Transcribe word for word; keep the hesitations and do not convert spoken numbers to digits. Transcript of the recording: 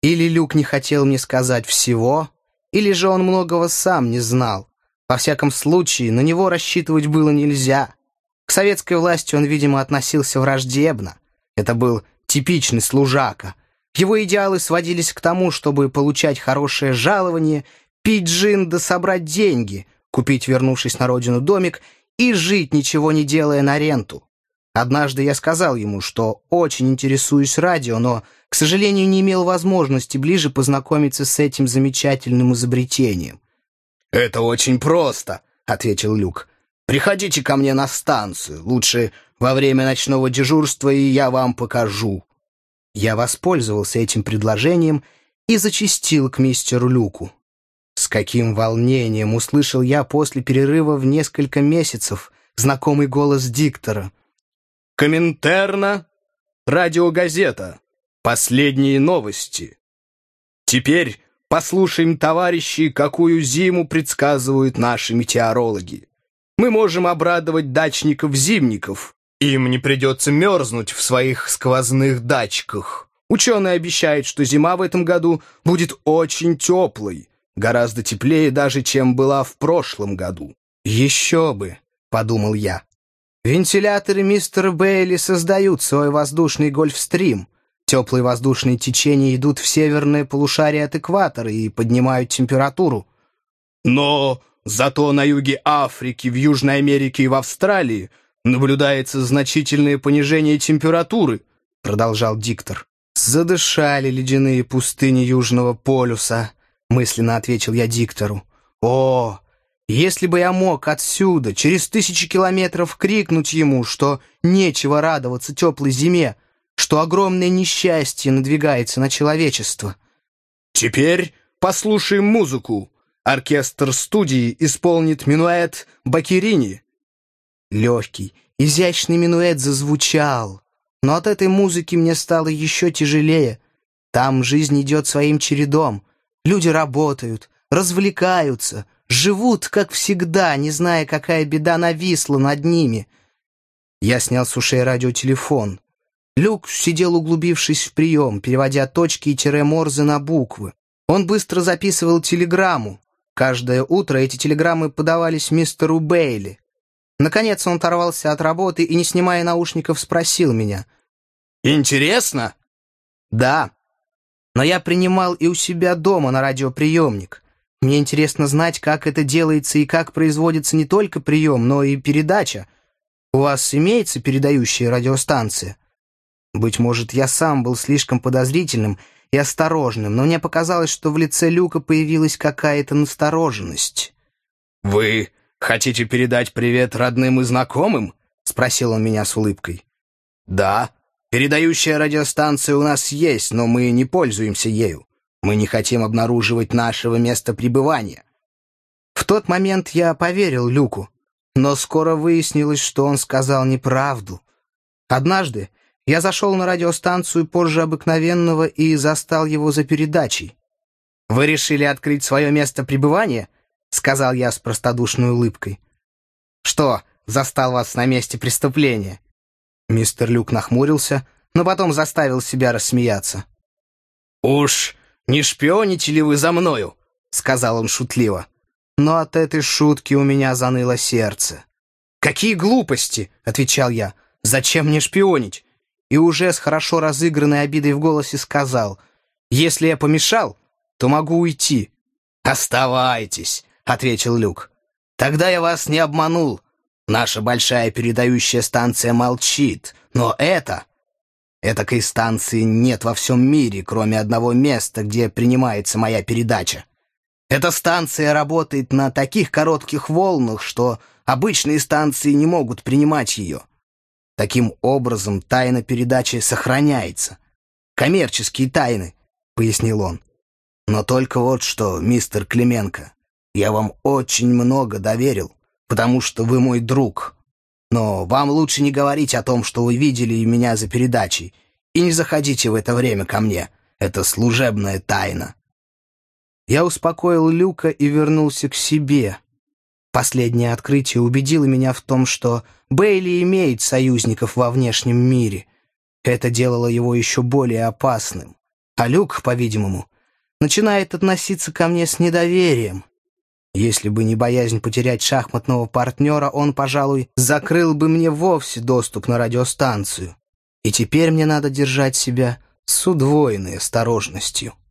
Или Люк не хотел мне сказать всего, или же он многого сам не знал. Во всяком случае, на него рассчитывать было нельзя. К советской власти он, видимо, относился враждебно. Это был типичный служака. Его идеалы сводились к тому, чтобы получать хорошее жалование, пить джин да собрать деньги, купить, вернувшись на родину, домик и жить, ничего не делая, на ренту. Однажды я сказал ему, что очень интересуюсь радио, но, к сожалению, не имел возможности ближе познакомиться с этим замечательным изобретением. «Это очень просто», — ответил Люк. «Приходите ко мне на станцию, лучше во время ночного дежурства, и я вам покажу». Я воспользовался этим предложением и зачастил к мистеру Люку. С каким волнением услышал я после перерыва в несколько месяцев знакомый голос диктора. «Коминтерна, радиогазета, последние новости. Теперь послушаем, товарищи, какую зиму предсказывают наши метеорологи. Мы можем обрадовать дачников-зимников. Им не придется мерзнуть в своих сквозных дачках. Ученые обещают, что зима в этом году будет очень теплой, гораздо теплее даже, чем была в прошлом году». «Еще бы», — подумал я. «Вентиляторы мистера Бейли создают свой воздушный гольфстрим. Теплые воздушные течения идут в северное полушарие от экватора и поднимают температуру». «Но зато на юге Африки, в Южной Америке и в Австралии наблюдается значительное понижение температуры», — продолжал диктор. «Задышали ледяные пустыни Южного полюса», — мысленно ответил я диктору. «О, если бы я мог отсюда, через тысячи километров, крикнуть ему, что нечего радоваться теплой зиме, что огромное несчастье надвигается на человечество». «Теперь послушаем музыку. Оркестр студии исполнит минуэт Баккерини». Легкий, изящный минуэт зазвучал, но от этой музыки мне стало еще тяжелее. Там жизнь идет своим чередом. Люди работают, развлекаются, живут, как всегда, не зная, какая беда нависла над ними. Я снял с ушей радиотелефон. Люк сидел, углубившись в прием, переводя точки и тире Морзе на буквы. Он быстро записывал телеграмму. Каждое утро эти телеграммы подавались мистеру Бейли. Наконец он оторвался от работы и, не снимая наушников, спросил меня. «Интересно?» «Да. Но я принимал и у себя дома на радиоприемник. Мне интересно знать, как это делается и как производится не только прием, но и передача. У вас имеется передающая радиостанция?» Быть может, я сам был слишком подозрительным и осторожным, но мне показалось, что в лице Люка появилась какая-то настороженность. «Вы хотите передать привет родным и знакомым?» — спросил он меня с улыбкой. «Да, передающая радиостанция у нас есть, но мы не пользуемся ею. Мы не хотим обнаруживать нашего места пребывания». В тот момент я поверил Люку, но скоро выяснилось, что он сказал неправду. Однажды я зашел на радиостанцию позже обыкновенного и застал его за передачей. «Вы решили открыть свое место пребывания?» — сказал я с простодушной улыбкой. «Что, застал вас на месте преступления?» Мистер Люк нахмурился, но потом заставил себя рассмеяться. «Уж не шпионите ли вы за мною?» — сказал он шутливо. Но от этой шутки у меня заныло сердце. «Какие глупости!» — отвечал я. «Зачем мне шпионить?» И уже с хорошо разыгранной обидой в голосе сказал: «Если я помешал, то могу уйти». «Оставайтесь», — ответил Люк. «Тогда я вас не обманул. Наша большая передающая станция молчит, но это... Этакой станции нет во всем мире, кроме одного места, где принимается моя передача. Эта станция работает на таких коротких волнах, что обычные станции не могут принимать ее. Таким образом, тайна передачи сохраняется. Коммерческие тайны», — пояснил он. «Но только вот что, мистер Клименко, я вам очень много доверил, потому что вы мой друг. Но вам лучше не говорить о том, что вы видели меня за передачей, и не заходите в это время ко мне. Это служебная тайна». Я успокоил Люка и вернулся к себе. Последнее открытие убедило меня в том, что Бейли имеет союзников во внешнем мире. Это делало его еще более опасным. А Люк, по-видимому, начинает относиться ко мне с недоверием. Если бы не боязнь потерять шахматного партнера, он, пожалуй, закрыл бы мне вовсе доступ на радиостанцию. И теперь мне надо держать себя с удвоенной осторожностью.